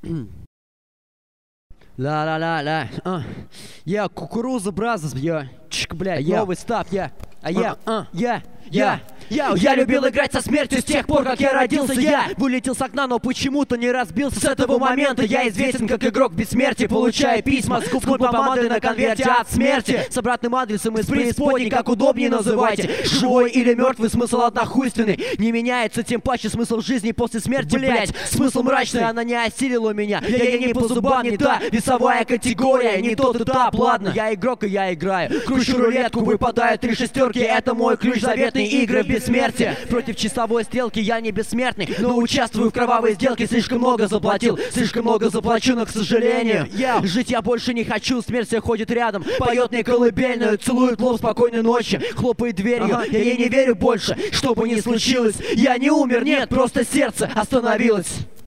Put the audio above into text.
Ла-ла-ла-ла. Я кукуруза бразос, я. Чик, блядь, новый став, я. Я любил играть со смертью с тех пор, как я родился. Я вылетел с окна, но почему-то не разбился. С этого момента я известен как игрок бессмертия. Получая письма с губной помадой на конверте от смерти, с обратным адресом из преисподней, как удобнее называйте. Живой или мертвый, смысл однохуйственный. Не меняется, тем паче смысл жизни после смерти, блять. Смысл мрачный, она не осилила меня. Я не по зубам, не та весовая категория, не тот этап, ладно. Я игрок и я играю. Кручу рулетку, выпадают 3 шестерки. Это мой ключ заветной игры бессмертия. Против часовой стрелки я не бессмертный, но участвую в кровавой сделке. Слишком много заплатил, слишком много заплачу, но, к сожалению, жить я больше не хочу. Смерть все ходит рядом, поет мне колыбельную, целует лоб спокойной ночи, хлопает дверью. Я ей не верю больше, что бы ни случилось. Я не умер, нет, просто сердце остановилось.